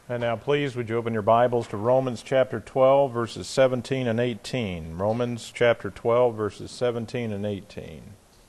And now please would you open your Bibles to Romans chapter 12 verses 17 and 18. Romans chapter 12 verses 17 and 18.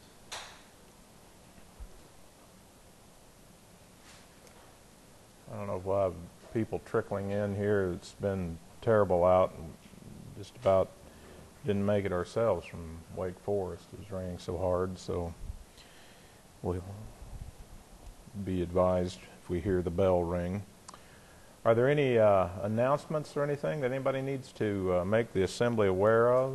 I don't know if we'll have people trickling in here. It's been terrible out and just about didn't make it ourselves from Wake Forest. It was raining so hard, so we'll be advised if we hear the bell ring. Are there any announcements or anything that anybody needs to make the assembly aware of?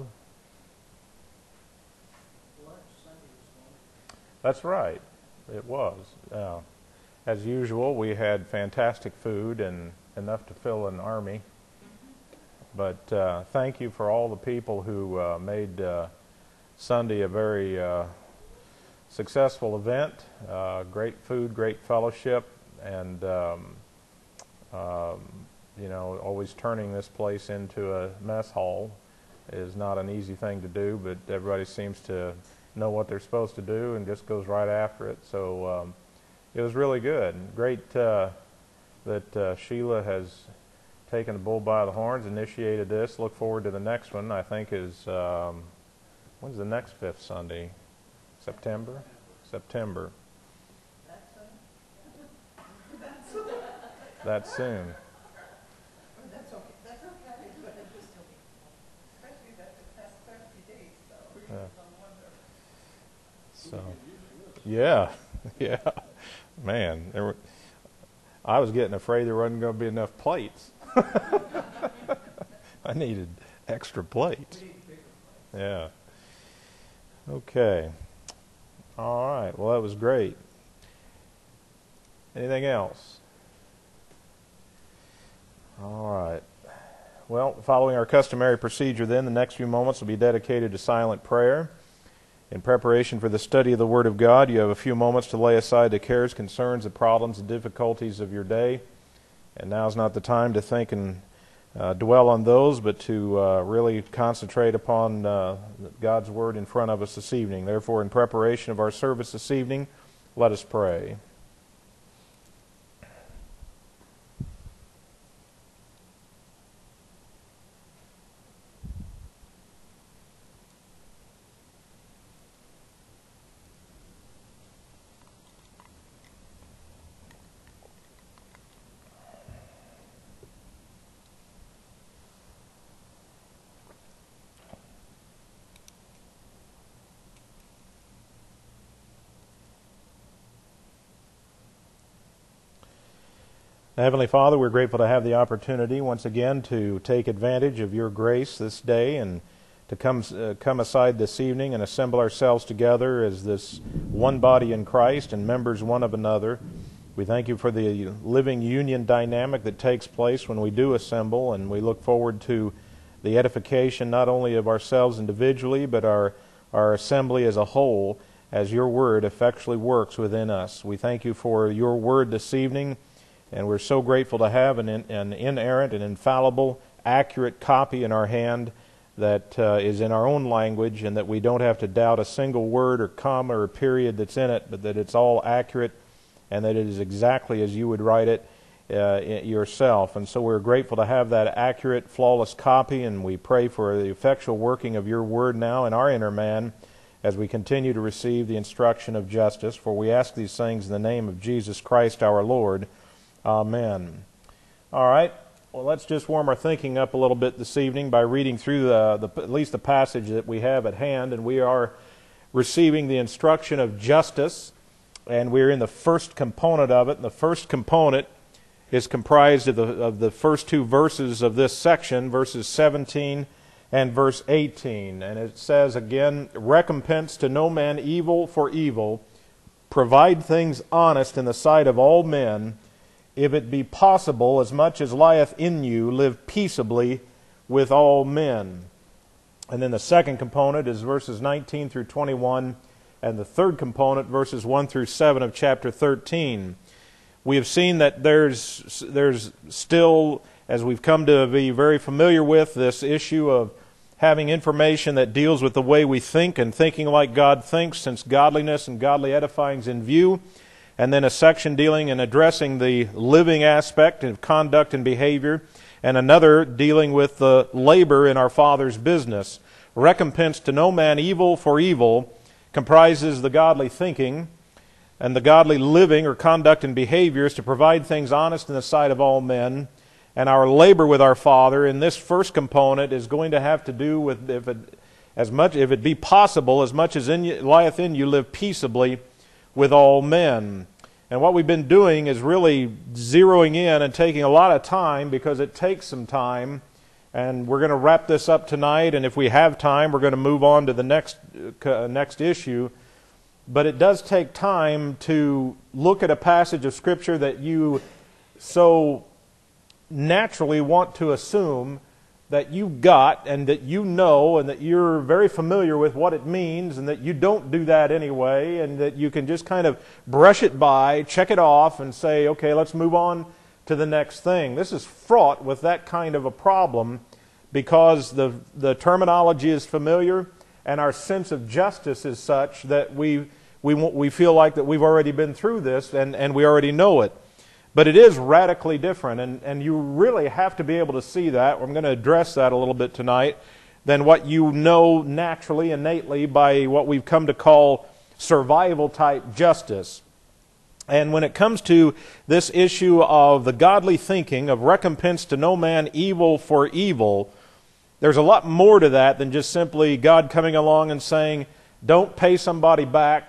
That's right. It was. As usual, we had fantastic food and enough to fill an army. But thank you for all the people who made Sunday a very successful event. Great food, great fellowship, and always turning this place into a mess hall is not an easy thing to do, but everybody seems to know what they're supposed to do and just goes right after it. So it was really good. Great that Sheila has taken the bull by the horns, initiated this. Look forward to the next one. I think is, when's the next fifth Sunday? September? September. That soon. That's okay. That's okay. Especially that the past 30 days, though. So, yeah. Man, I was getting afraid there wasn't going to be enough plates. I needed extra plates. Yeah. Okay. All right. Well, that was great. Anything else? All right. Well, following our customary procedure then, the next few moments will be dedicated to silent prayer. In preparation for the study of the Word of God, you have a few moments to lay aside the cares, concerns, the problems, and difficulties of your day. And now's not the time to think and dwell on those, but to really concentrate upon God's Word in front of us this evening. Therefore, in preparation of our service this evening, let us pray. Heavenly Father, we're grateful to have the opportunity once again to take advantage of your grace this day and to come aside this evening and assemble ourselves together as this one body in Christ and members one of another. We thank you for the living union dynamic that takes place when we do assemble, and we look forward to the edification not only of ourselves individually but our assembly as a whole as your word effectually works within us. We thank you for your word this evening. And we're so grateful to have an inerrant and infallible, accurate copy in our hand that is in our own language, and that we don't have to doubt a single word or comma or period that's in it, but that it's all accurate and that it is exactly as you would write it yourself. And so we're grateful to have that accurate, flawless copy, and we pray for the effectual working of your word now in our inner man as we continue to receive the instruction of justice. For we ask these things in the name of Jesus Christ our Lord. Amen. All right. Well, let's just warm our thinking up a little bit this evening by reading through at least the passage that we have at hand. And we are receiving the instruction of justice, and we're in the first component of it. And the first component is comprised of the first two verses of this section, verses 17 and verse 18. And it says again, "Recompense to no man evil for evil. Provide things honest in the sight of all men. If it be possible, as much as lieth in you, live peaceably with all men." And then the second component is verses 19 through 21, and the third component, verses 1 through 7 of chapter 13. We have seen that there's still, as we've come to be very familiar with, this issue of having information that deals with the way we think and thinking like God thinks, since godliness and godly edifying is in view. and then a section dealing and addressing the living aspect of conduct and behavior, and another dealing with the labor in our Father's business. Recompense to no man evil for evil comprises the godly thinking, and the godly living or conduct and behavior is to provide things honest in the sight of all men. And our labor with our Father in this first component is going to have to do with, if it be possible, as much as lieth in you, live peaceably with all men. And what we've been doing is really zeroing in and taking a lot of time, because it takes some time. And we're going to wrap this up tonight, and if we have time, we're going to move on to the next issue. But it does take time to look at a passage of Scripture that you so naturally want to assume that you got, and that you know, and that you're very familiar with what it means, and that you don't do that anyway, and that you can just kind of brush it by, check it off, and say, okay, let's move on to the next thing. This is fraught with that kind of a problem, because the terminology is familiar, and our sense of justice is such that we feel like that we've already been through this, and we already know it. But it is radically different, and you really have to be able to see that. I'm going to address that a little bit tonight, than what you know naturally, innately, by what we've come to call survival-type justice. And when it comes to this issue of the godly thinking of recompense to no man evil for evil, there's a lot more to that than just simply God coming along and saying, don't pay somebody back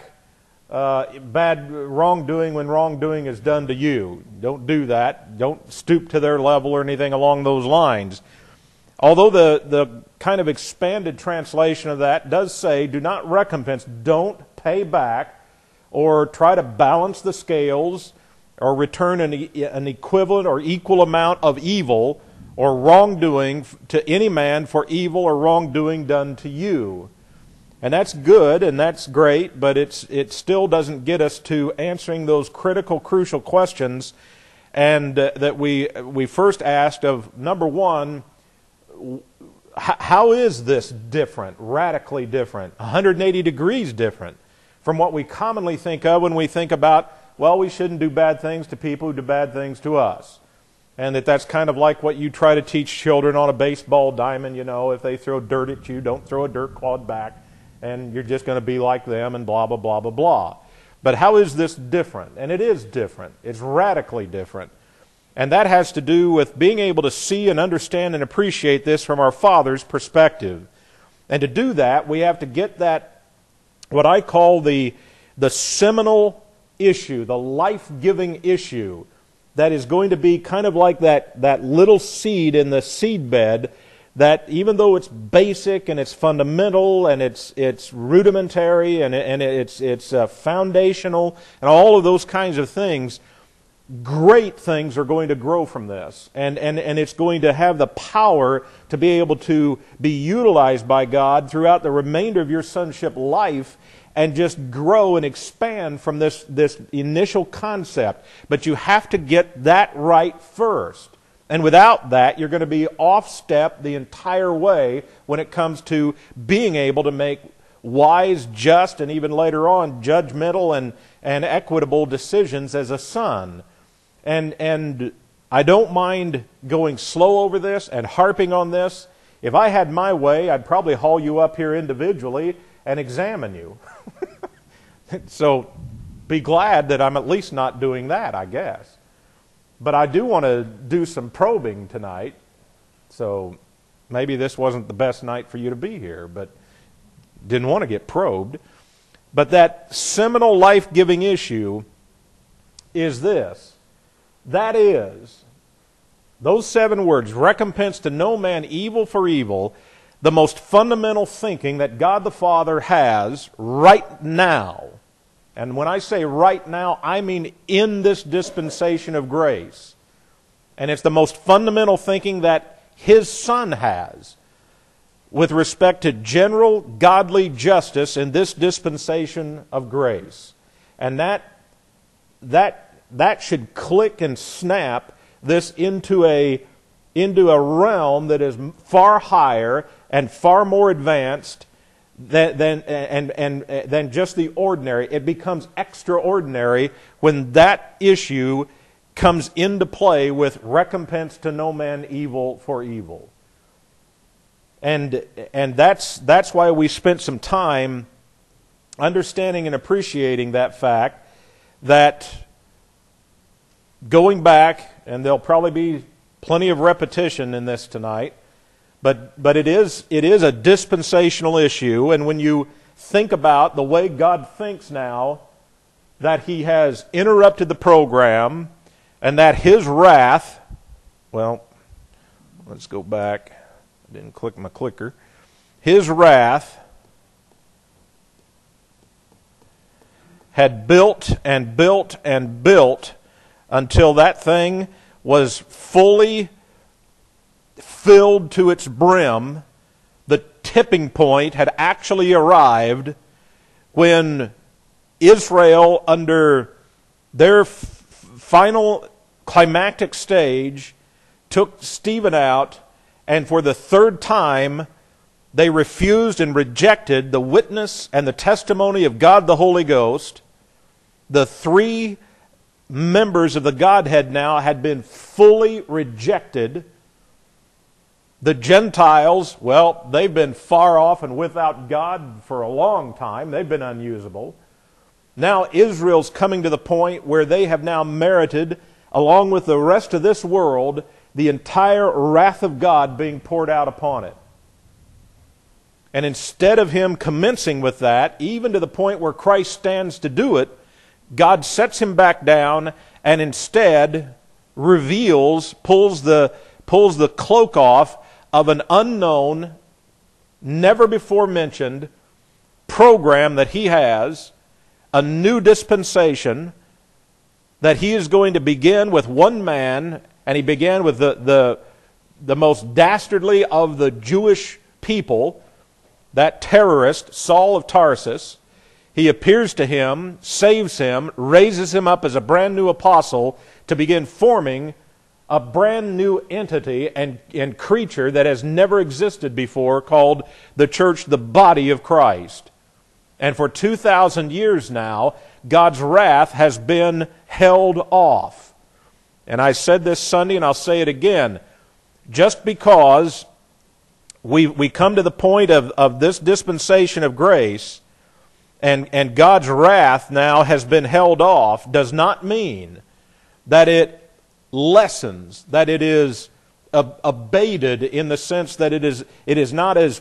bad wrongdoing when wrongdoing is done to you. Don't do that. Don't stoop to their level or anything along those lines. Although the kind of expanded translation of that does say, do not recompense, don't pay back, or try to balance the scales, or return an equivalent or equal amount of evil or wrongdoing to any man for evil or wrongdoing done to you. And that's good, and that's great, but it still doesn't get us to answering those critical, crucial questions, and that we first asked of, number one, how is this different, radically different, 180 degrees different from what we commonly think of when we think about, well, we shouldn't do bad things to people who do bad things to us. And that's kind of like what you try to teach children on a baseball diamond, if they throw dirt at you, don't throw a dirt clod back, and you're just going to be like them, and blah, blah, blah, blah, blah. But how is this different? And it is different. It's radically different. And that has to do with being able to see and understand and appreciate this from our Father's perspective. And to do that, we have to get that, what I call the seminal issue, the life-giving issue, that is going to be kind of like that little seed in the seed bed, that even though it's basic and it's fundamental and it's rudimentary and it's foundational and all of those kinds of things, great things are going to grow from this. And it's going to have the power to be able to be utilized by God throughout the remainder of your sonship life, and just grow and expand from this initial concept. But you have to get that right first. And without that, you're going to be off step the entire way when it comes to being able to make wise, just, and even later on, judgmental and equitable decisions as a son. And I don't mind going slow over this and harping on this. If I had my way, I'd probably haul you up here individually and examine you. So be glad that I'm at least not doing that, I guess. But I do want to do some probing tonight. So maybe this wasn't the best night for you to be here, but didn't want to get probed. But that seminal life-giving issue is this. That is, those 7 words, recompense to no man evil for evil, the most fundamental thinking that God the Father has right now. And when I say right now, I mean in this dispensation of grace. And it's the most fundamental thinking that His Son has with respect to general godly justice in this dispensation of grace. And that should click and snap this into a realm that is far higher and far more advanced than just the ordinary. It becomes extraordinary when that issue comes into play with recompense to no man evil for evil. And that's why we spent some time understanding and appreciating that fact, that going back, and there'll probably be plenty of repetition in this tonight, but it is a dispensational issue, and when you think about the way God thinks now, that He has interrupted the program, and that His wrath, well, let's go back. I didn't click my clicker. His wrath had built and built and built until that thing was fully filled to its brim. The tipping point had actually arrived when Israel, under their final climactic stage, took Stephen out, and for the third time they refused and rejected the witness and the testimony of God the Holy Ghost. The three members of the Godhead now had been fully rejected. The Gentiles, well, they've been far off and without God for a long time. They've been unusable. Now Israel's coming to the point where they have now merited, along with the rest of this world, the entire wrath of God being poured out upon it. And instead of Him commencing with that, even to the point where Christ stands to do it, God sets Him back down and instead reveals, pulls the cloak off of an unknown, never before mentioned program that He has, a new dispensation that He is going to begin with one man, and He began with the most dastardly of the Jewish people, that terrorist, Saul of Tarsus. He appears to him, saves him, raises him up as a brand new apostle to begin forming a brand new entity and creature that has never existed before, called the church, the body of Christ. And for 2,000 years now, God's wrath has been held off. And I said this Sunday, and I'll say it again. Just because we come to the point of this dispensation of grace, and God's wrath now has been held off, does not mean that it lessens, that it is abated in the sense that it is not as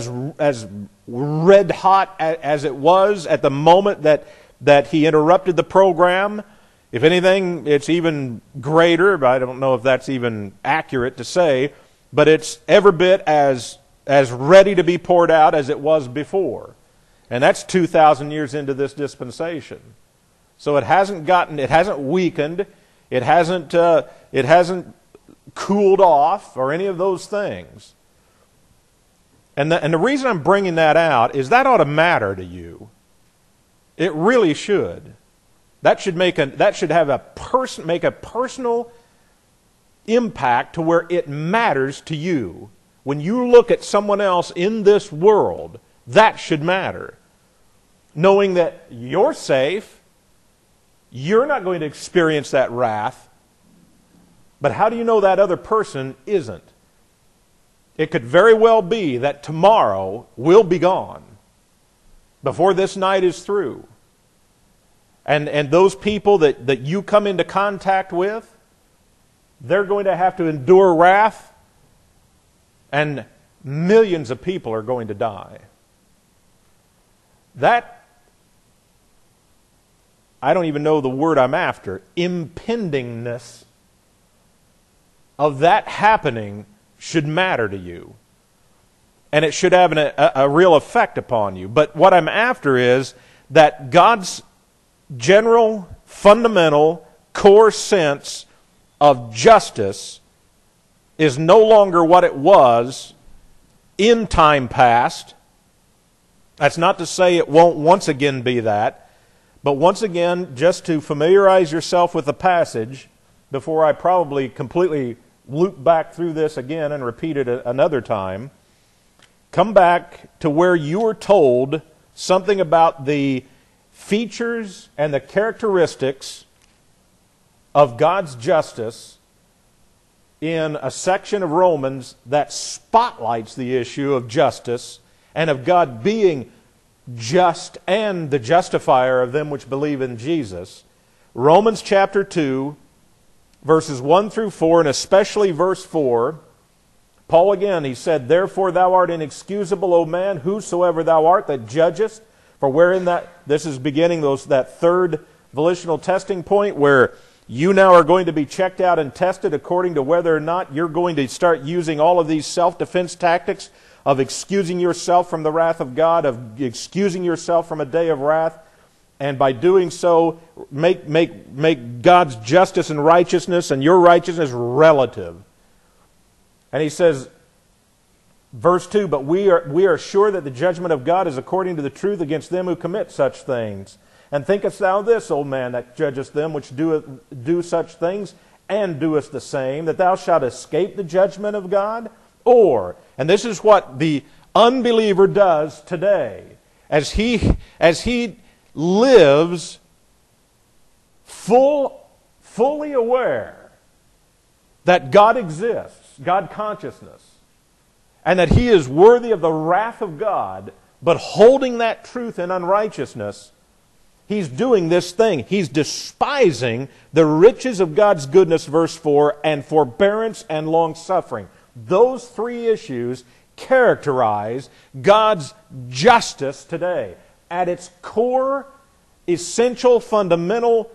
red hot as it was at the moment that He interrupted the program. If anything, it's even greater, but I don't know if that's even accurate to say, but it's every bit as ready to be poured out as it was before. And that's 2,000 years into this dispensation. So it hasn't weakened, it hasn't cooled off or any of those things. And the reason I'm bringing that out is that ought to matter to you. It really should. That should make a personal impact to where it matters to you. When you look at someone else in this world, that should matter. Knowing that you're safe, you're not going to experience that wrath, but how do you know that other person isn't? It could very well be that tomorrow will be gone before this night is through. And those people that you come into contact with, they're going to have to endure wrath, and millions of people are going to die. That, I don't even know the word I'm after, impendingness of that happening should matter to you. And it should have a real effect upon you. But what I'm after is that God's general, fundamental, core sense of justice is no longer what it was in time past. That's not to say it won't once again be that. But once again, just to familiarize yourself with the passage, before I probably completely loop back through this again and repeat it another time, come back to where you were told something about the features and the characteristics of God's justice in a section of Romans that spotlights the issue of justice and of God being just and the justifier of them which believe in Jesus. Romans chapter 2, verses 1 through 4, and especially verse 4, Paul again, he said, "Therefore thou art inexcusable, O man, whosoever thou art that judgest." For wherein this is beginning that third volitional testing point where you now are going to be checked out and tested according to whether or not you're going to start using all of these self-defense tactics of excusing yourself from the wrath of God, of excusing yourself from a day of wrath, and by doing so, make God's justice and righteousness and your righteousness relative. And he says, verse 2, "But we are sure that the judgment of God is according to the truth against them who commit such things. And thinkest thou this, O man, that judgest them which do such things, and doest the same, that thou shalt escape the judgment of God? Or," and this is what the unbeliever does today, as he lives fully aware that God exists, God consciousness, and that he is worthy of the wrath of God, but holding that truth in unrighteousness, he's doing this thing. He's despising the riches of God's goodness, verse 4, and forbearance and long-suffering. Those three issues characterize God's justice today. At its core, essential, fundamental,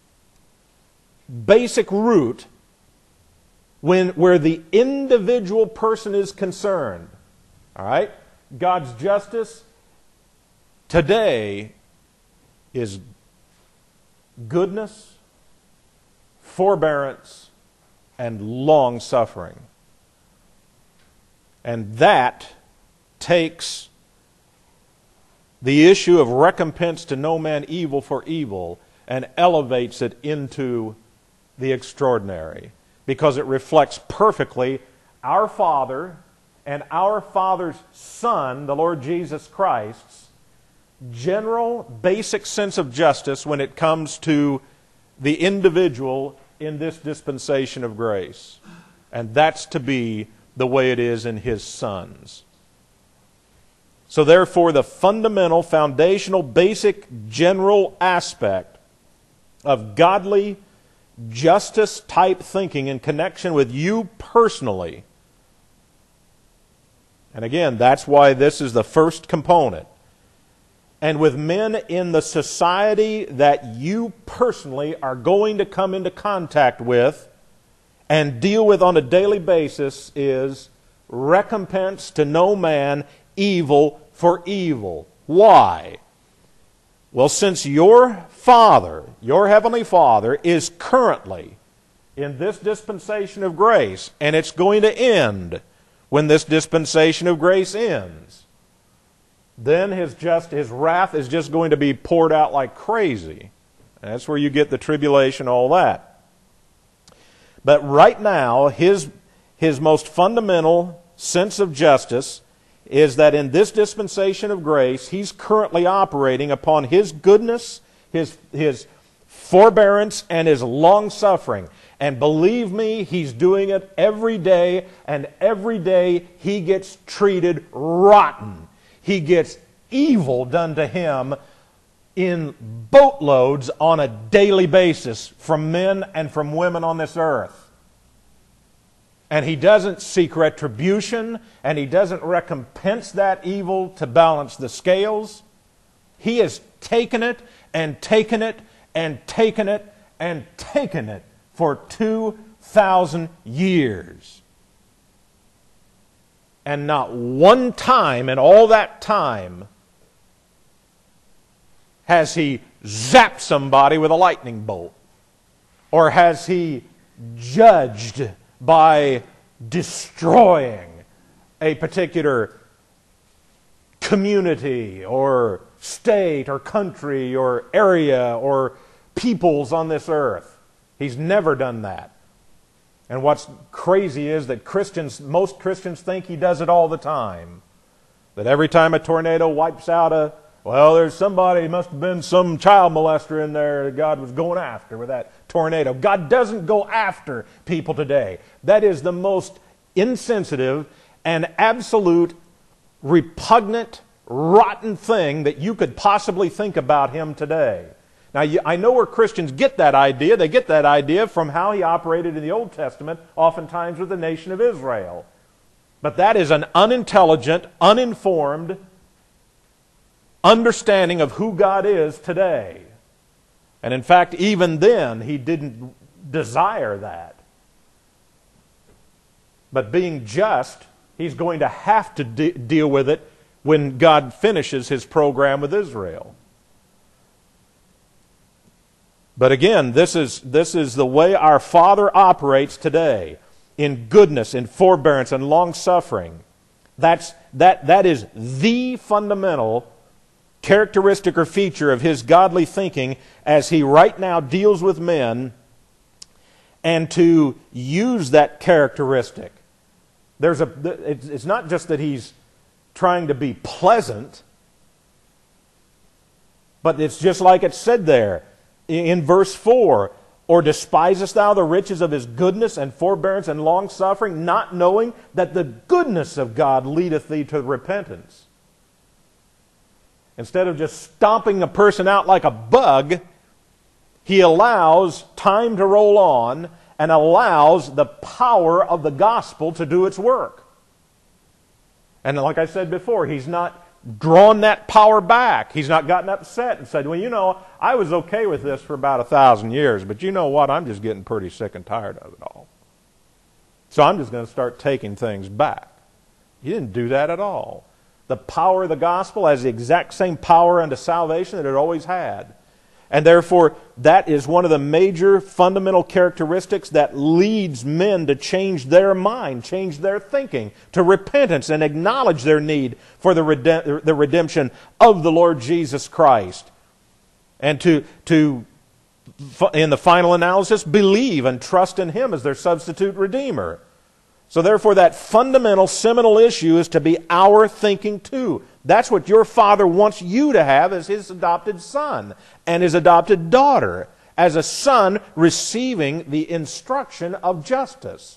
basic root, where the individual person is concerned, all right? God's justice today is goodness, forbearance, and long-suffering. And that takes the issue of recompense to no man evil for evil and elevates it into the extraordinary, because it reflects perfectly our Father and our Father's Son, the Lord Jesus Christ's, general, basic sense of justice when it comes to the individual in this dispensation of grace. And that's to be the way it is in His sons. So therefore, the fundamental, foundational, basic, general aspect of godly justice-type thinking in connection with you personally, and again, that's why this is the first component, and with men in the society that you personally are going to come into contact with and deal with on a daily basis, is recompense to no man evil for evil. Why? Well, since your Father, your Heavenly Father, is currently in this dispensation of grace, and it's going to end when this dispensation of grace ends, then His wrath is just going to be poured out like crazy. And that's where you get the tribulation, all that. But right now, His most fundamental sense of justice is that in this dispensation of grace, He's currently operating upon His goodness, His forbearance, and His long-suffering. And believe me, He's doing it every day, and every day He gets treated rotten. He gets evil done to Him in boatloads on a daily basis from men and from women on this earth. And He doesn't seek retribution, and He doesn't recompense that evil to balance the scales. He has taken it and taken it and taken it and taken it for 2,000 years. And not one time in all that time has He zapped somebody with a lightning bolt, or has He judged by destroying a particular community or state or country or area or peoples on this earth. He's never done that. And what's crazy is that most Christians think He does it all the time. That every time a tornado wipes out there's somebody, must have been some child molester in there that God was going after with that tornado. God doesn't go after people today. That is the most insensitive and absolute repugnant, rotten thing that you could possibly think about Him today. Now, I know where Christians get that idea. They get that idea from how He operated in the Old Testament, oftentimes with the nation of Israel. But that is an unintelligent, uninformed understanding of who God is today. And in fact, even then, He didn't desire that. But being just, He's going to have to deal with it when God finishes His program with Israel. But again, this is the way our Father operates today, in goodness, in forbearance, and long-suffering. That is the fundamental characteristic or feature of His godly thinking as He right now deals with men, and to use that characteristic. It's not just that He's trying to be pleasant, but it's just like it said there in verse 4, or despisest thou the riches of His goodness and forbearance and long-suffering, not knowing that the goodness of God leadeth thee to repentance. Instead of just stomping a person out like a bug, He allows time to roll on and allows the power of the gospel to do its work. And like I said before, He's not drawn that power back. He's not gotten upset and said, well, I was okay with this for about 1,000 years, but you know what? I'm just getting pretty sick and tired of it all. So I'm just going to start taking things back. He didn't do that at all. The power of the gospel has the exact same power unto salvation that it always had. And therefore, that is one of the major fundamental characteristics that leads men to change their mind, change their thinking, to repentance, and acknowledge their need for the redemption of the Lord Jesus Christ. And to, in the final analysis, believe and trust in Him as their substitute Redeemer. So therefore, that fundamental, seminal issue is to be our thinking too. That's what your Father wants you to have as His adopted son and His adopted daughter, as a son receiving the instruction of justice.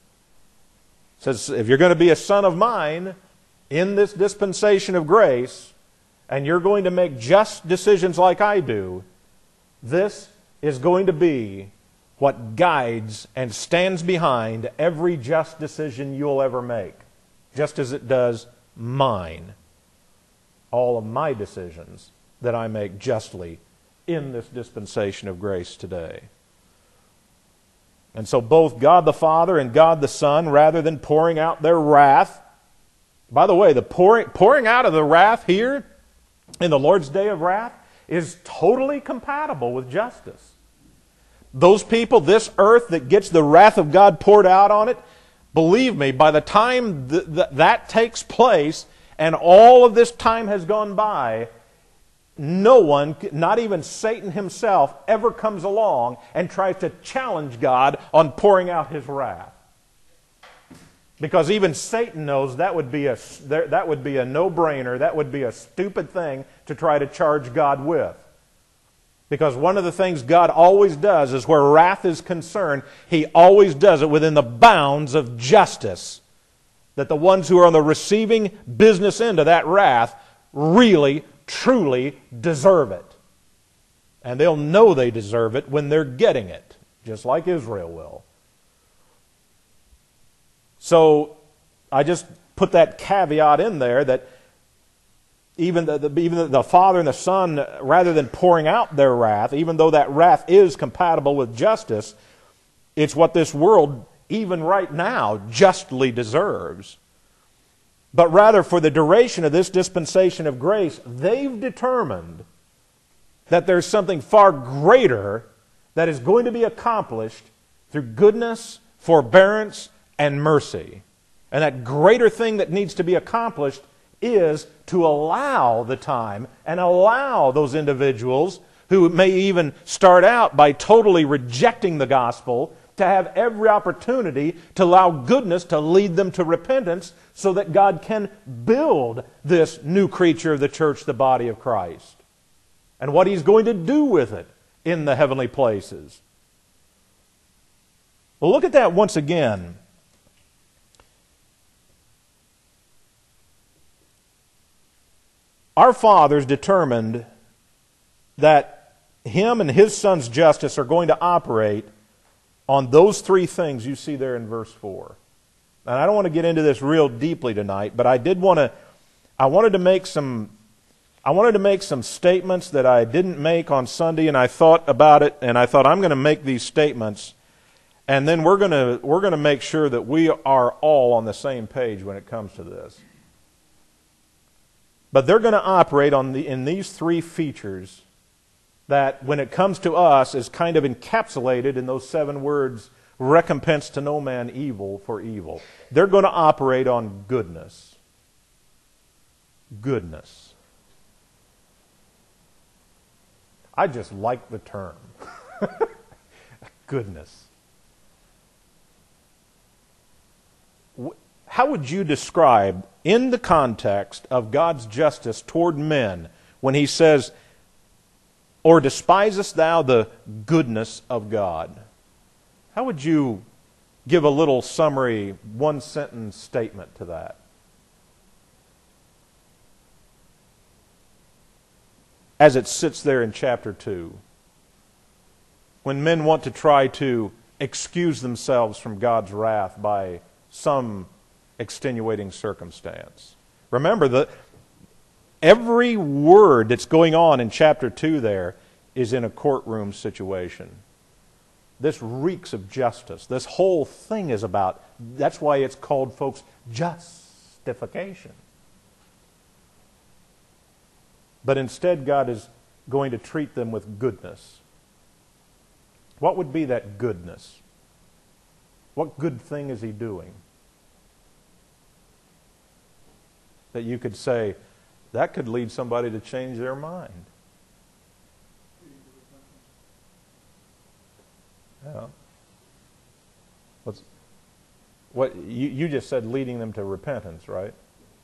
It says, if you're going to be a son of mine in this dispensation of grace, and you're going to make just decisions like I do, this is going to be what guides and stands behind every just decision you'll ever make, just as it does mine. All of my decisions that I make justly in this dispensation of grace today. And so both God the Father and God the Son, rather than pouring out their wrath, by the way, the pouring out of the wrath here in the Lord's day of wrath is totally compatible with justice. Those people, this earth that gets the wrath of God poured out on it, believe me, by the time that takes place and all of this time has gone by, no one, not even Satan himself, ever comes along and tries to challenge God on pouring out His wrath. Because even Satan knows that would be a no-brainer, that would be a stupid thing to try to charge God with. Because one of the things God always does is where wrath is concerned, He always does it within the bounds of justice. That the ones who are on the receiving business end of that wrath really, truly deserve it. And they'll know they deserve it when they're getting it, just like Israel will. So I just put that caveat in there that even the Father and the Son, rather than pouring out their wrath, even though that wrath is compatible with justice, it's what this world, even right now, justly deserves. But rather, for the duration of this dispensation of grace, they've determined that there's something far greater that is going to be accomplished through goodness, forbearance, and mercy. And that greater thing that needs to be accomplished is to allow the time and allow those individuals who may even start out by totally rejecting the gospel to have every opportunity to allow goodness to lead them to repentance so that God can build this new creature of the church, the body of Christ, and what He's going to do with it in the heavenly places. Well, look at that once again. Our fathers determined that Him and His Son's justice are going to operate on those three things you see there in verse 4. And I don't want to get into this real deeply tonight, but I wanted to make some statements that I didn't make on Sunday, and I thought about it, and I thought I'm going to make these statements, and then we're going to make sure that we are all on the same page when it comes to this. But they're going to operate in these three features that, when it comes to us, is kind of encapsulated in those 7 words, recompense to no man evil for evil. They're going to operate on goodness. Goodness. I just like the term. Goodness. How would you describe, in the context of God's justice toward men, when He says, or despisest thou the goodness of God? How would you give a little summary, 1-sentence statement to that? As it sits there in chapter 2, when men want to try to excuse themselves from God's wrath by some extenuating circumstance. Remember that every word that's going on in chapter 2 there is in a courtroom situation. This reeks of justice. This whole thing is about, that's why it's called, folks, justification. But instead, God is going to treat them with goodness. What would be that goodness? What good thing is He doing? That you could say, that could lead somebody to change their mind. Yeah. What you just said, leading them to repentance, right?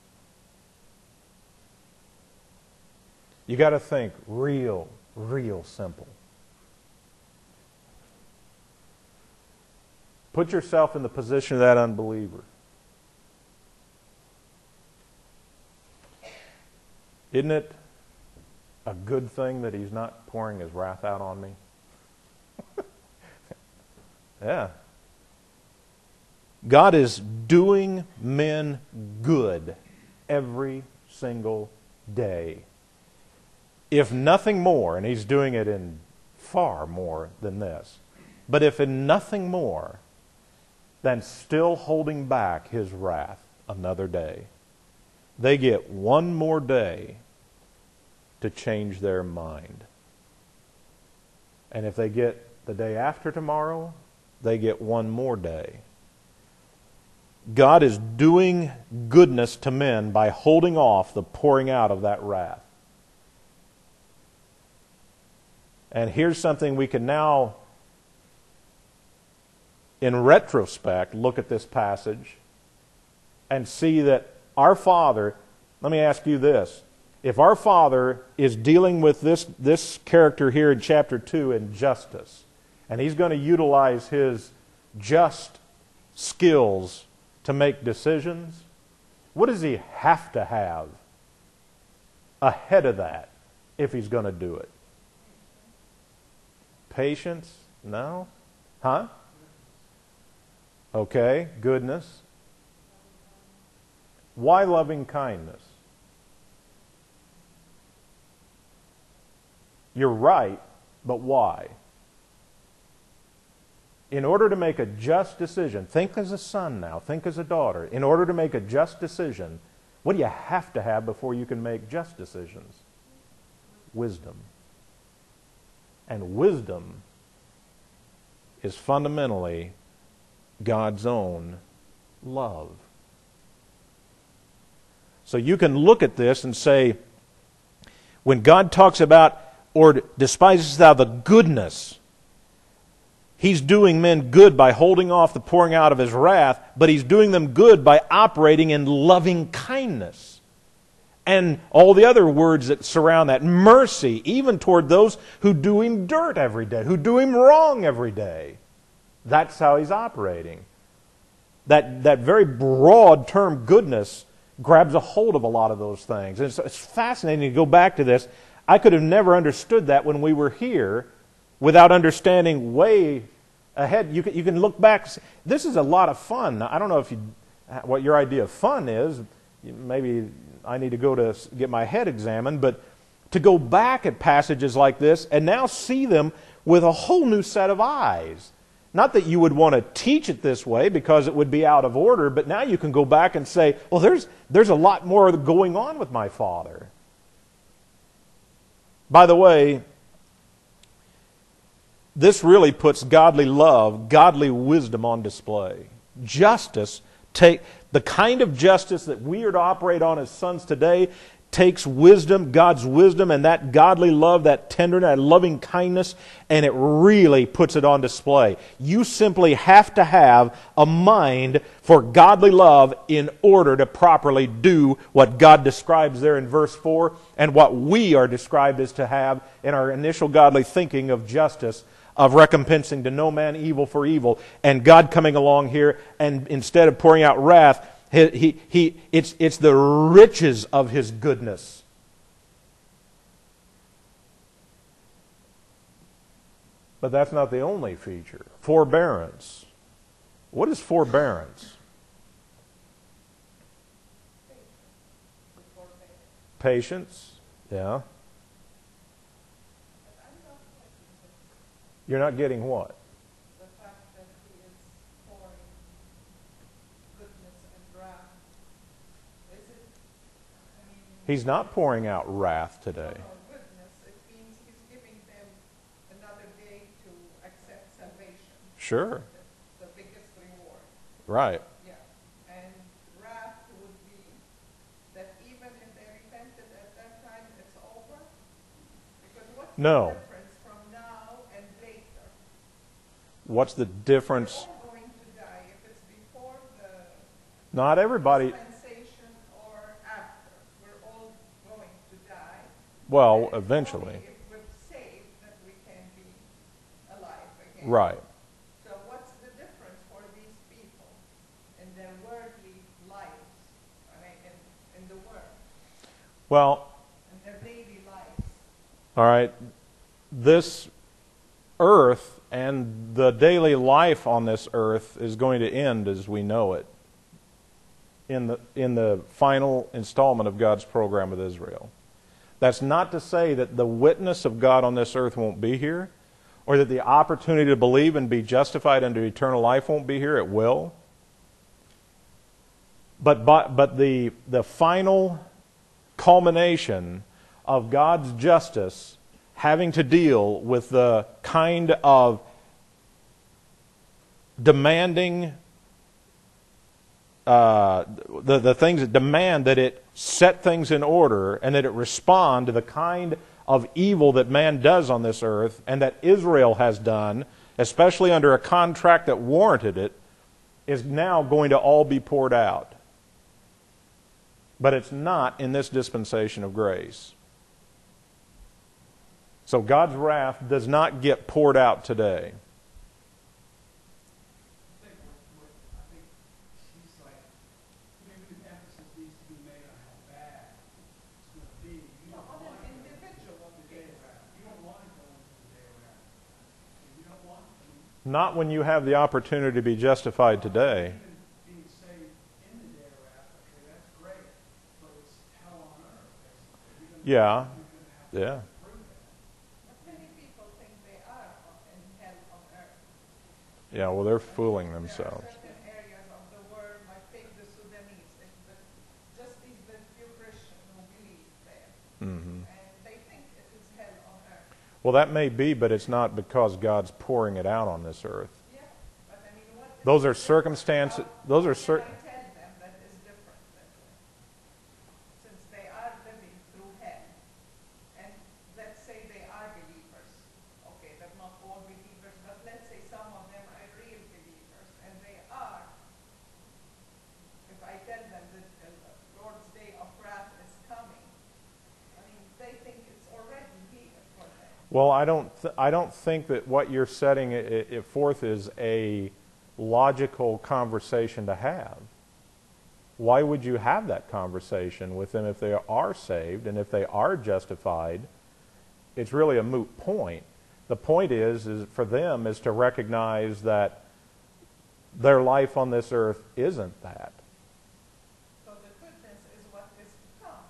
You got to think real simple. Put yourself in the position of that unbeliever. Isn't it a good thing that He's not pouring His wrath out on me? Yeah. God is doing men good every single day. If nothing more, and He's doing it in far more than this, but if in nothing more than still holding back His wrath another day, they get one more day to change their mind. And if they get the day after tomorrow, they get one more day. God is doing goodness to men by holding off the pouring out of that wrath. And here's something we can now, in retrospect, look at this passage and see that our Father, let me ask you this. If our Father is dealing with this character here in chapter 2 in justice, and He's going to utilize His just skills to make decisions, what does He have to have ahead of that if He's going to do it? Patience? No? Huh? Okay, goodness. Why loving kindness? You're right, but why? In order to make a just decision, think as a son now, think as a daughter. In order to make a just decision, what do you have to have before you can make just decisions? Wisdom. And wisdom is fundamentally God's own love. So you can look at this and say, when God talks about, or despisest thou the goodness, He's doing men good by holding off the pouring out of His wrath, but He's doing them good by operating in loving kindness. And all the other words that surround that. Mercy, even toward those who do Him dirt every day, who do Him wrong every day. That's how He's operating. That very broad term, goodness, grabs a hold of a lot of those things. And it's fascinating to go back to this. I could have never understood that when we were here without understanding way ahead. You can look back. This is a lot of fun. Now, I don't know what your idea of fun is. Maybe I need to go to get my head examined. But to go back at passages like this and now see them with a whole new set of eyes. Not that you would want to teach it this way because it would be out of order, but now you can go back and say, well, there's a lot more going on with my Father. By the way, this really puts godly love, godly wisdom on display. Justice, the kind of justice that we are to operate on as sons today, takes wisdom, God's wisdom, and that godly love, that tenderness, that loving kindness, and it really puts it on display. You simply have to have a mind for godly love in order to properly do what God describes there in verse 4 and what we are described as to have in our initial godly thinking of justice, of recompensing to no man evil for evil, and God coming along here and instead of pouring out wrath, it's the riches of His goodness. But that's not the only feature. Forbearance. What is forbearance? Patience. Yeah. You're not getting what? The fact that He is pouring goodness and wrath. Is it, I mean... He's not pouring out wrath today. No, goodness. It means He's giving them another day to accept salvation. Sure. The biggest reward. Right. Yeah. And wrath would be that even if they repented at that time, it's over? Because what's No. the difference from now and later? What's the difference? We're all going to die if it's before the Not everybody. dispensation or after. We're all going to die. Well, And it's eventually. only if we're saved that we can be alive again. Right. So what's the difference for these people in their worldly lives, I mean, in the world, Well, in their daily lives? all right. This earth and the daily life on this earth is going to end as we know it in the final installment of God's program with Israel. That's not to say that the witness of God on this earth won't be here, or that the opportunity to believe and be justified unto eternal life won't be here. It will. But the final culmination of God's justice having to deal with the kind of demanding, the things that demand that it set things in order and that it respond to the kind of evil that man does on this earth and that Israel has done, especially under a contract that warranted it, is now going to all be poured out. But it's not in this dispensation of grace. So God's wrath does not get poured out today. I think she's like, maybe the emphasis needs to be made on how bad it's going to be. You don't On want an to go individual into the day of basis. wrath. You don't want to go into the day of wrath. You don't want to. Not when you have the opportunity to be justified today. Even being saved in the day of wrath, okay, that's great. But it's hell on earth, basically. Yeah. You're Yeah. going to have to prove that. But many people think they are in hell on earth. Yeah, well, they're fooling There themselves. are certain areas of the world, like take the Sudanese, just these the few Christians who believe there. Mm-hmm. And they think it is hell on earth. Well, that may be, but it's not because God's pouring it out on this earth. Yeah, but I mean, what is Those the are difference? circumstances. Those are How can certain. I tell them that is different? Since they are living through hell, and let's say they are believers. Okay, they're not all believers, but let's say some of Well, I don't think that what you're setting it forth is a logical conversation to have. Why would you have that conversation with them if they are saved and if they are justified? It's really a moot point. The point is for them is to recognize that their life on this earth isn't that. So the goodness is what is to come.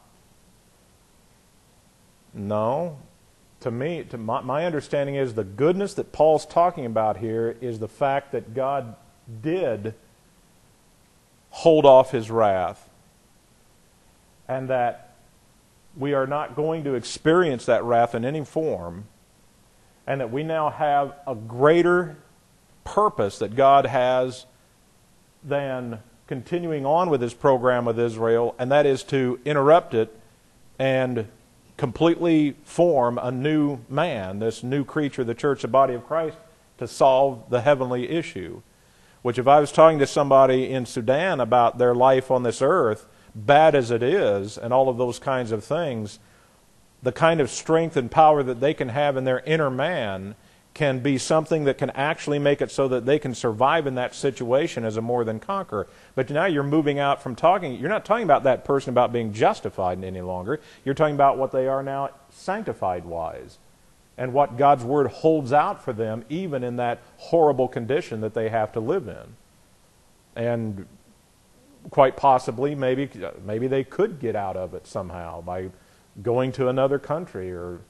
No. To me, my understanding is the goodness that Paul's talking about here is the fact that God did hold off his wrath, and that we are not going to experience that wrath in any form, and that we now have a greater purpose that God has than continuing on with his program with Israel, and that is to interrupt it and completely form a new man, this new creature, the church, the body of Christ, to solve the heavenly issue. Which if I was talking to somebody in Sudan about their life on this earth, bad as it is, and all of those kinds of things, the kind of strength and power that they can have in their inner man can be something that can actually make it so that they can survive in that situation as a more than conqueror. But now you're moving out from talking, you're not talking about that person about being justified any longer. You're talking about what they are now sanctified-wise, and what God's Word holds out for them even in that horrible condition that they have to live in. And quite possibly, maybe they could get out of it somehow by going to another country or,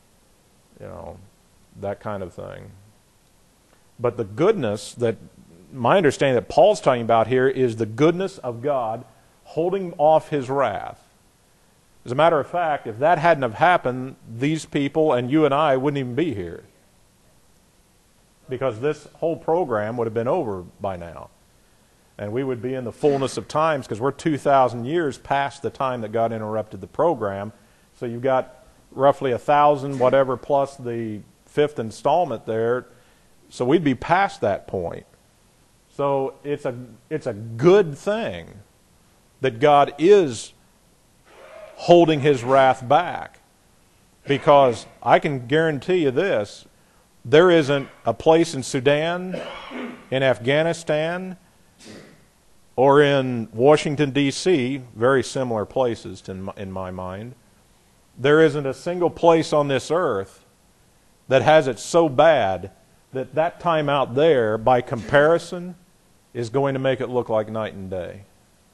that kind of thing. But the goodness that, my understanding that Paul's talking about here is the goodness of God holding off his wrath. As a matter of fact, if that hadn't have happened, these people and you and I wouldn't even be here. Because this whole program would have been over by now. And we would be in the fullness of times, because we're 2,000 years past the time that God interrupted the program. So you've got roughly 1,000, whatever, plus the fifth installment there. So we'd be past that point. So it's a good thing that God is holding his wrath back. Because I can guarantee you this, there isn't a place in Sudan, in Afghanistan, or in Washington, D.C., very similar places in my mind, there isn't a single place on this earth that has it so bad that that time out there, by comparison, is going to make it look like night and day.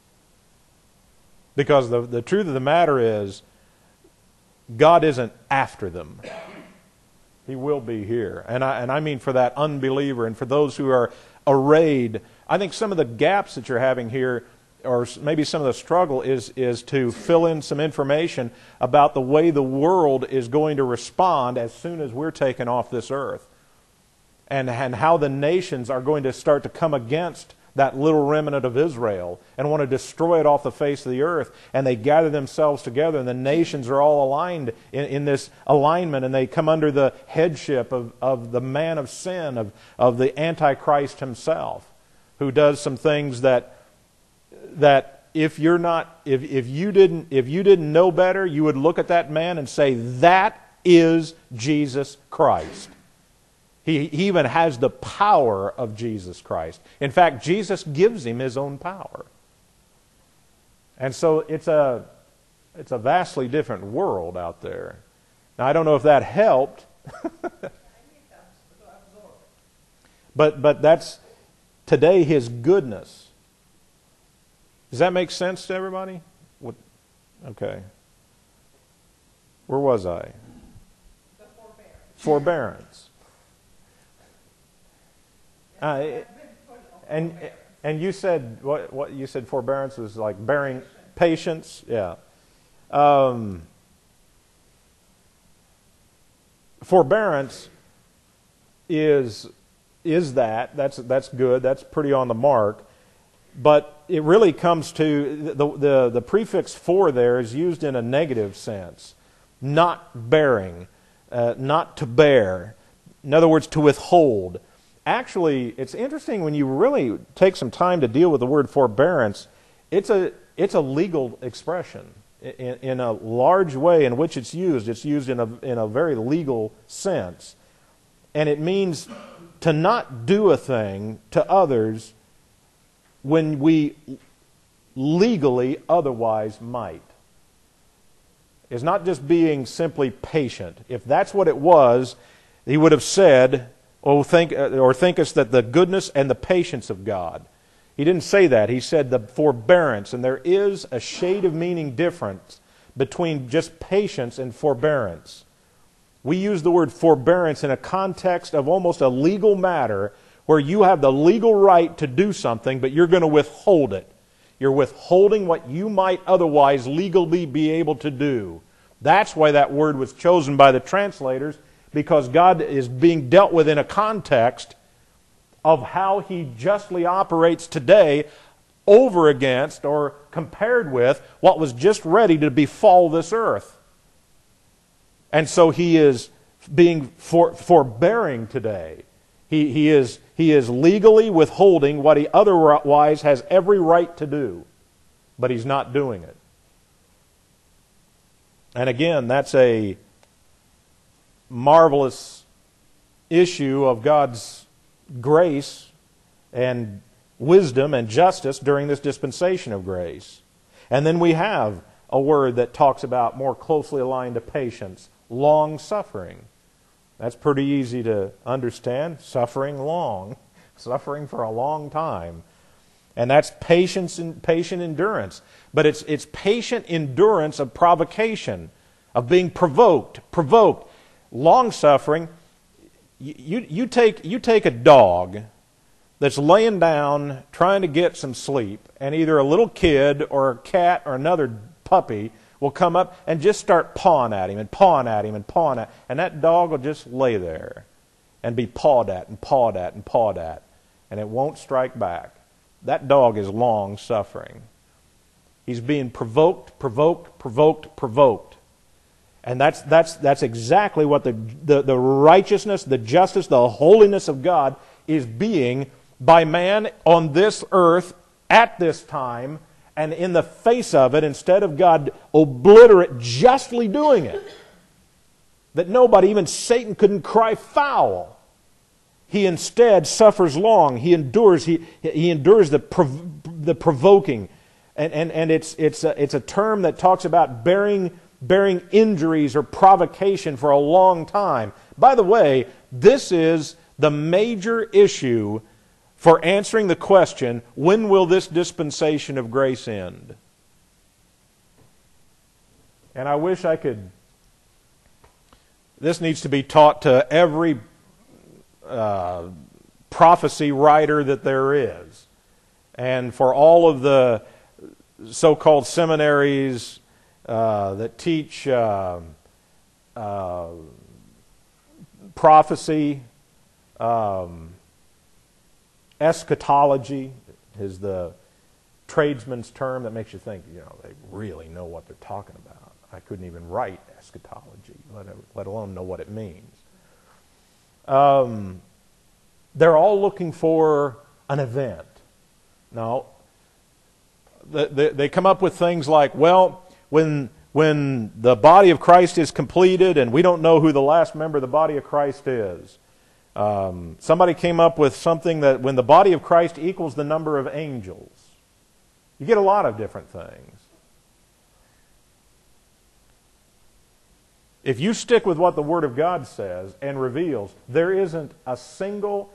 Because the truth of the matter is, God isn't after them. He will be here. And I mean for that unbeliever and for those who are arrayed. I think some of the gaps that you're having here, or maybe some of the struggle, is to fill in some information about the way the world is going to respond as soon as we're taken off this earth. And how the nations are going to start to come against that little remnant of Israel and want to destroy it off the face of the earth. And they gather themselves together, and the nations are all aligned in this alignment, and they come under the headship of the man of sin, of the Antichrist himself, who does some things that if you didn't know better, you would look at that man and say, that is Jesus Christ. He even has the power of Jesus Christ. In fact, Jesus gives him his own power. And so it's a vastly different world out there. Now, I don't know if that helped. But that's today his goodness. Does that make sense to everybody? Okay. Where was I? The forbearance. Forbearance. And you said what you said forbearance was like bearing patience. Yeah. Forbearance is that's good. That's pretty on the mark. But it really comes to the prefix for there is used in a negative sense. Not bearing, not to bear. In other words, to withhold. Actually, it's interesting when you really take some time to deal with the word forbearance. It's a legal expression. in a large way in which it's used in a very legal sense. And it means to not do a thing to others when we legally otherwise might. It's not just being simply patient. If that's what it was, he would have said, thinkest that the goodness and the patience of God. He didn't say that. He said the forbearance. And there is a shade of meaning difference between just patience and forbearance. We use the word forbearance in a context of almost a legal matter where you have the legal right to do something, but you're going to withhold it. You're withholding what you might otherwise legally be able to do. That's why that word was chosen by the translators, because God is being dealt with in a context of how He justly operates today over against or compared with what was just ready to befall this earth. And so He is being forbearing today. He is legally withholding what He otherwise has every right to do, but He's not doing it. And again, that's a marvelous issue of God's grace and wisdom and justice during this dispensation of grace. And then we have a word that talks about more closely aligned to patience, long-suffering. That's pretty easy to understand. Suffering long. Suffering for a long time. And that's patience and patient endurance. But it's patient endurance of provocation, of being provoked. Long-suffering, you take a dog that's laying down trying to get some sleep, and either a little kid or a cat or another puppy will come up and just start pawing at him and pawing at him and pawing at him. And that dog will just lay there and be pawed at and pawed at and pawed at. And it won't strike back. That dog is long-suffering. He's being provoked. And that's exactly what the righteousness, the justice, the holiness of God is being by man on this earth at this time. And in the face of it, instead of God justly doing it, that nobody, even Satan, couldn't cry foul, He instead suffers long. He endures. He endures the provoking, and it's a term that talks about bearing injuries or provocation for a long time. By the way, this is the major issue for answering the question, when will this dispensation of grace end? And I wish I could... This needs to be taught to every prophecy writer that there is. And for all of the so-called seminaries that teach prophecy, eschatology is the tradesman's term that makes you think, they really know what they're talking about. I couldn't even write eschatology, let alone know what it means. They're all looking for an event. Now, they come up with things like, well, when the body of Christ is completed and we don't know who the last member of the body of Christ is. Somebody came up with something that when the body of Christ equals the number of angels. You get a lot of different things. If you stick with what the Word of God says and reveals, there isn't a single...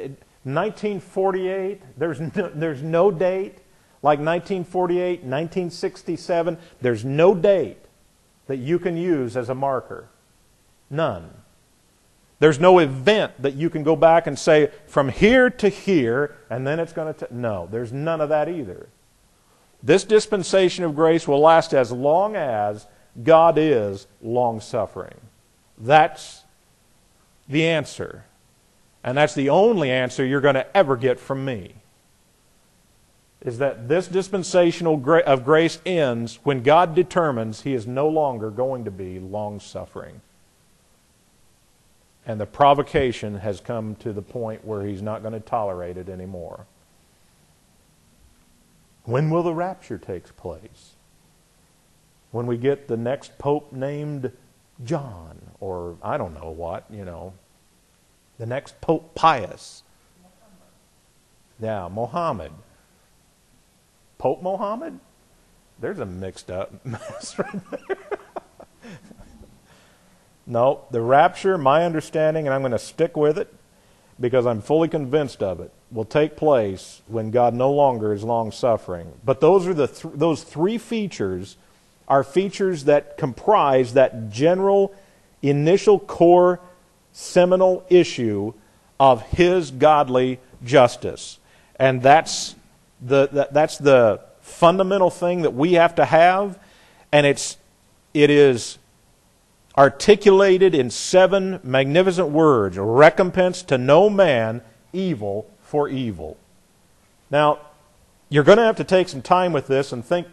1948, there's no date. Like 1948, 1967, there's no date that you can use as a marker. None. There's no event that you can go back and say, from here to here, and then it's going to... No, there's none of that either. This dispensation of grace will last as long as God is long-suffering. That's the answer. And that's the only answer you're going to ever get from me. Is that this dispensational of grace ends when God determines He is no longer going to be long-suffering. And the provocation has come to the point where He's not going to tolerate it anymore. When will the rapture take place? when we get the next pope named John, or I don't know what, the next Pope Pius. Yeah, Mohammed. Pope Mohammed? There's a mixed up mess right there. No, the rapture, my understanding, and I'm going to stick with it because I'm fully convinced of it, will take place when God no longer is long-suffering. But those are those three features are features that comprise that general, initial, core, seminal issue of His godly justice. And that's the fundamental thing that we have to have, and it is articulated in 7 magnificent words: recompense to no man evil for evil. Now, you're going to have to take some time with this and think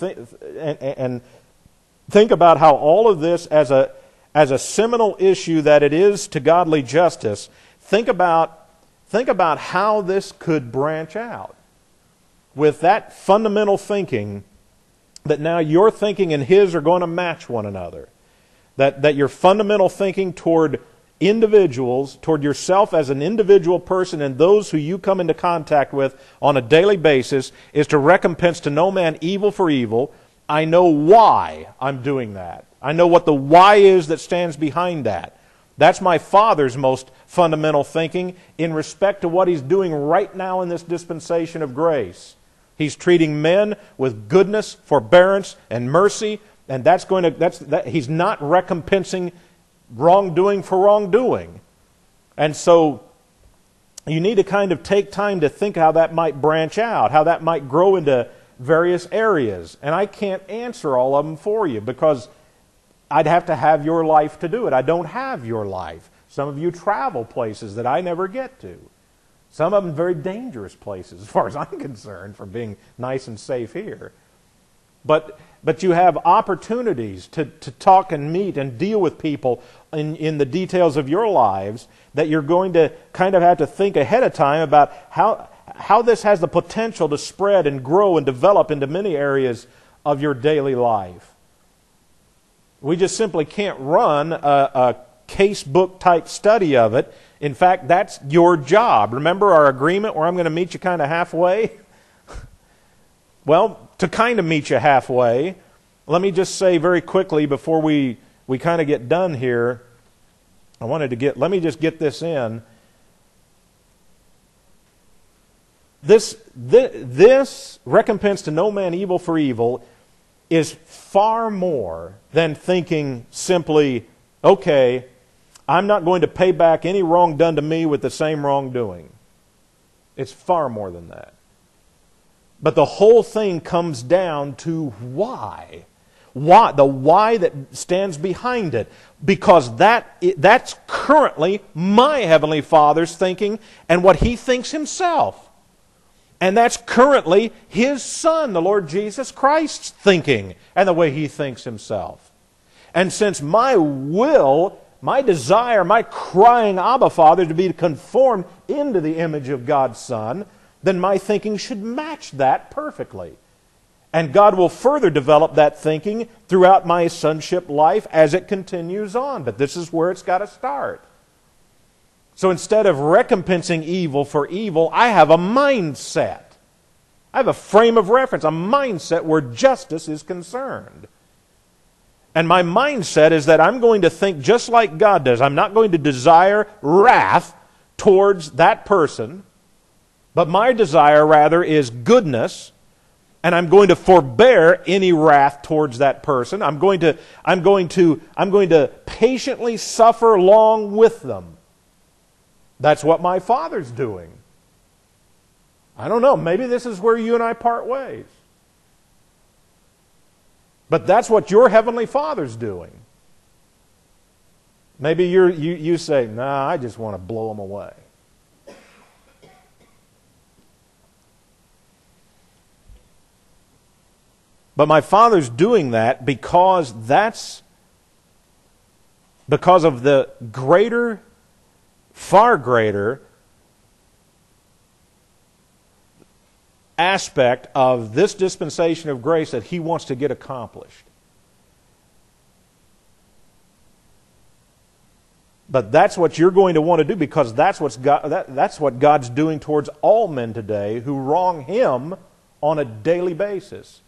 about how all of this, as a seminal issue that it is to godly justice, think about how this could branch out. With that fundamental thinking, that now your thinking and his are going to match one another. That your fundamental thinking toward individuals, toward yourself as an individual person and those who you come into contact with on a daily basis, is to recompense to no man evil for evil. I know why I'm doing that. I know what the why is that stands behind that. That's my Father's most fundamental thinking in respect to what He's doing right now in this dispensation of grace. He's treating men with goodness, forbearance, and mercy, and He's not recompensing wrongdoing for wrongdoing. And so you need to kind of take time to think how that might branch out, how that might grow into various areas. And I can't answer all of them for you because I'd have to have your life to do it. I don't have your life. Some of you travel places that I never get to. Some of them very dangerous places, as far as I'm concerned, for being nice and safe here. But you have opportunities to talk and meet and deal with people in the details of your lives that you're going to kind of have to think ahead of time about how this has the potential to spread and grow and develop into many areas of your daily life. We just simply can't run a casebook type study of it. In fact, that's your job. Remember our agreement where I'm going to meet you kind of halfway? Well, to kind of meet you halfway, let me just say very quickly before we kind of get done here, let me just get this in. This recompense to no man evil for evil is far more than thinking simply, okay, I'm not going to pay back any wrong done to me with the same wrongdoing. It's far more than that. But the whole thing comes down to why. The why that stands behind it. Because that's currently my Heavenly Father's thinking and what He thinks Himself. And that's currently His Son, the Lord Jesus Christ's thinking and the way He thinks Himself. And since my will, my desire, my crying Abba Father to be conformed into the image of God's Son, then my thinking should match that perfectly. And God will further develop that thinking throughout my sonship life as it continues on. But this is where it's got to start. So instead of recompensing evil for evil, I have a mindset. I have a frame of reference, a mindset where justice is concerned. And my mindset is that I'm going to think just like God does. I'm not going to desire wrath towards that person, but my desire rather is goodness, and I'm going to forbear any wrath towards that person. I'm going to patiently suffer along with them. That's what my Father's doing. I don't know, maybe this is where you and I part ways. But that's what your Heavenly Father's doing. Maybe you say, nah, I just want to blow them away. But my Father's doing that because of the greater, far greater aspect of this dispensation of grace that He wants to get accomplished. But that's what you're going to want to do, because that's what God's doing towards all men today who wrong Him on a daily basis.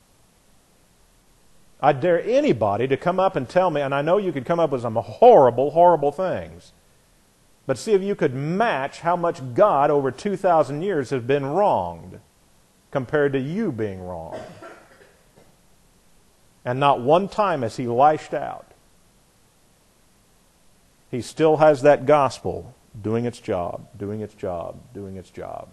I dare anybody to come up and tell me, and I know you could come up with some horrible, horrible things, but see if you could match how much God over 2,000 years has been wronged compared to you being wronged. And not one time has He lashed out. He still has that gospel doing its job, doing its job, doing its job.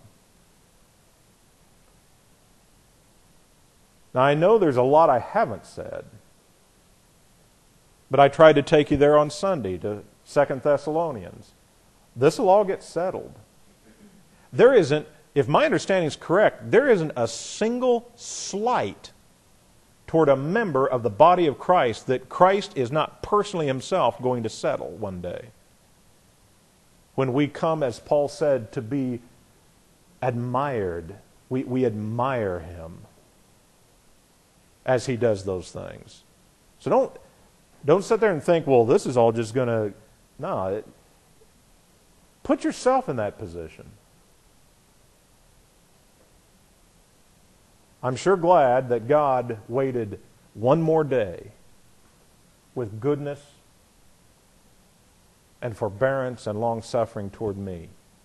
Now, I know there's a lot I haven't said, but I tried to take you there on Sunday to 2 Thessalonians. This will all get settled. There isn't, if my understanding is correct, there isn't a single slight toward a member of the body of Christ that Christ is not personally Himself going to settle one day. When we come, as Paul said, to be admired, we admire Him as He does those things. So don't sit there and think, well, this is all just going to... No, put yourself in that position. I'm sure glad that God waited one more day with goodness and forbearance and long-suffering toward me.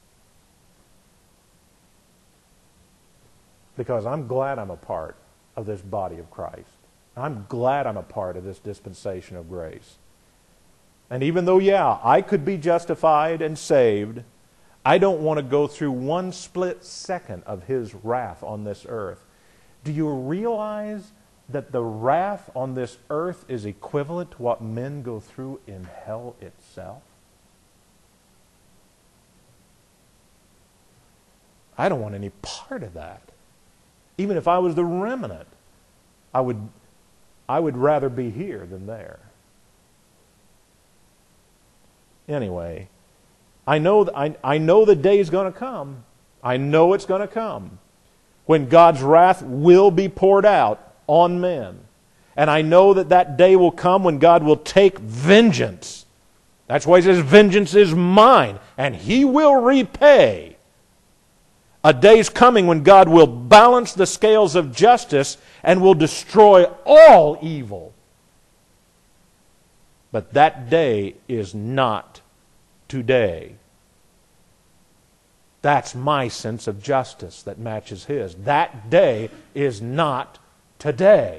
Because I'm glad I'm a part of this body of Christ. I'm glad I'm a part of this dispensation of grace. And even though, I could be justified and saved, I don't want to go through one split second of His wrath on this earth. Do you realize that the wrath on this earth is equivalent to what men go through in hell itself? I don't want any part of that. Even if I was the remnant, I would rather be here than there. Anyway, I know the day is going to come. I know it's going to come when God's wrath will be poured out on men. And I know that day will come when God will take vengeance. That's why He says, vengeance is mine, and He will repay. A day's coming when God will balance the scales of justice and will destroy all evil. But that day is not today. That's my sense of justice that matches His. That day is not today.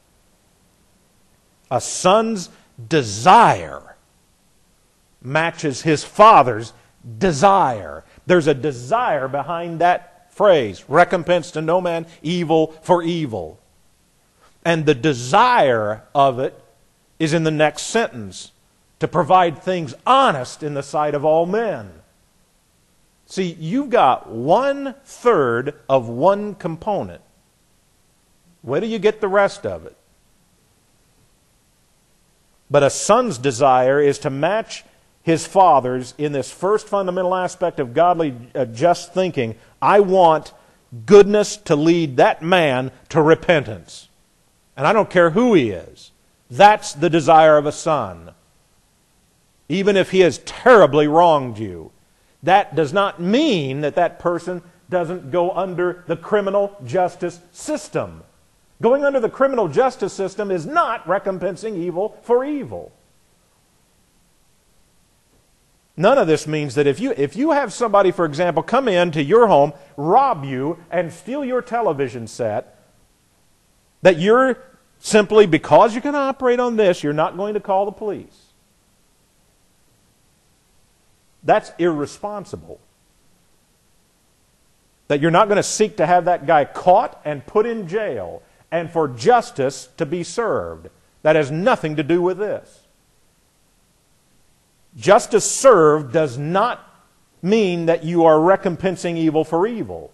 A son's desire matches his father's desire. There's a desire behind that phrase, recompense to no man evil for evil. And the desire of it is in the next sentence, to provide things honest in the sight of all men. See, you've got 1/3 of one component. Where do you get the rest of it? But a son's desire is to match his father's in this first fundamental aspect of godly just thinking. I want goodness to lead that man to repentance. And I don't care who he is. That's the desire of a son. Even if he has terribly wronged you. That does not mean that person doesn't go under the criminal justice system. Going under the criminal justice system is not recompensing evil for evil. None of this means that if you have somebody, for example, come into your home, rob you, and steal your television set, that you're simply, because you can operate on this, you're not going to call the police. That's irresponsible. That you're not going to seek to have that guy caught and put in jail and for justice to be served. That has nothing to do with this. Justice served does not mean that you are recompensing evil for evil.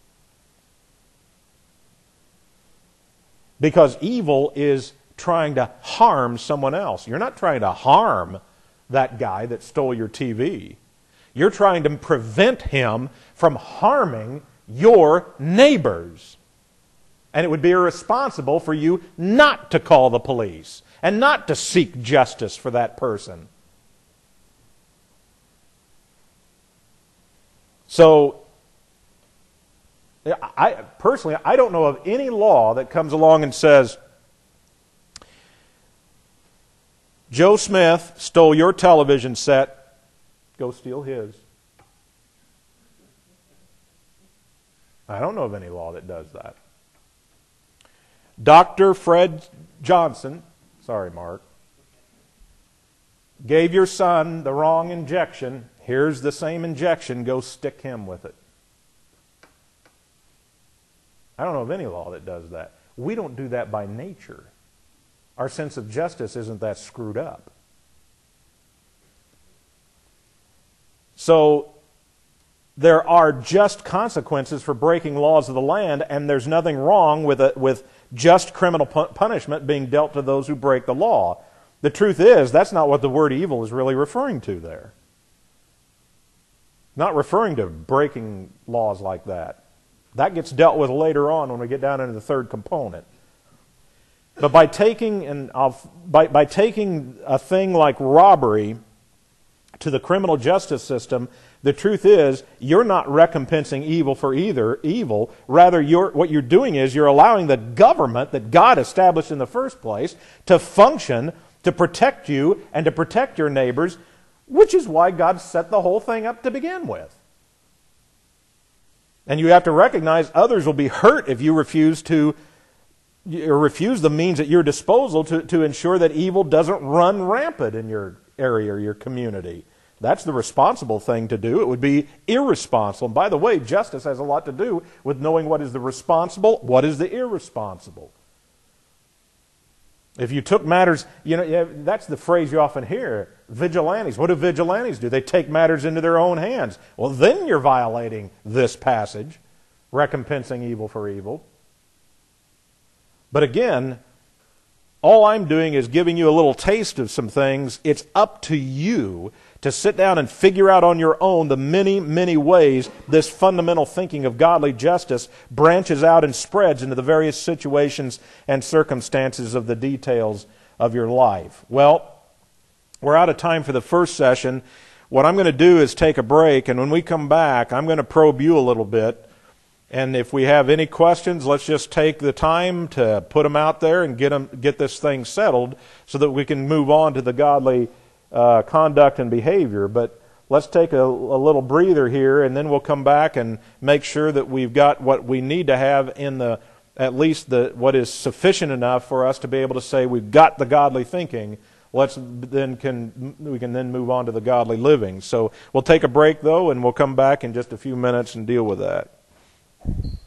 Because evil is trying to harm someone else. You're not trying to harm that guy that stole your TV. You're trying to prevent him from harming your neighbors. And it would be irresponsible for you not to call the police and not to seek justice for that person. So, personally, I don't know of any law that comes along and says, Joe Smith stole your television set, go steal his. I don't know of any law that does that. Dr. Fred Johnson, sorry, Mark, gave your son the wrong injection. Here's the same injection. Go stick him with it. I don't know of any law that does that. We don't do that by nature. Our sense of justice isn't that screwed up. So, there are just consequences for breaking laws of the land, and there's nothing wrong with just criminal punishment being dealt to those who break the law. The truth is, that's not what the word evil is really referring to there. Not referring to breaking laws like that. That gets dealt with later on when we get down into the third component. But by taking a thing like robbery to the criminal justice system, the truth is you're not recompensing evil for either evil. Rather, what you're doing is you're allowing the government that God established in the first place to function to protect you and to protect your neighbors, which is why God set the whole thing up to begin with. And you have to recognize others will be hurt if you refuse the means at your disposal to ensure that evil doesn't run rampant in your area or your community. That's the responsible thing to do. It would be irresponsible. And by the way, justice has a lot to do with knowing what is the responsible, what is the irresponsible. If you took matters, that's the phrase you often hear, vigilantes. What do vigilantes do? They take matters into their own hands. Well, then you're violating this passage, recompensing evil for evil. But again, all I'm doing is giving you a little taste of some things. It's up to you to sit down and figure out on your own the many, many ways this fundamental thinking of godly justice branches out and spreads into the various situations and circumstances of the details of your life. Well, we're out of time for the first session. What I'm going to do is take a break, and when we come back, I'm going to probe you a little bit. And if we have any questions, let's just take the time to put them out there and get this thing settled so that we can move on to the godly conduct and behavior. But let's take a little breather here, and then we'll come back and make sure that we've got what we need to have in at least what is sufficient enough for us to be able to say we've got the godly thinking. We can then move on to the godly living. So we'll take a break though, and we'll come back in just a few minutes and deal with that.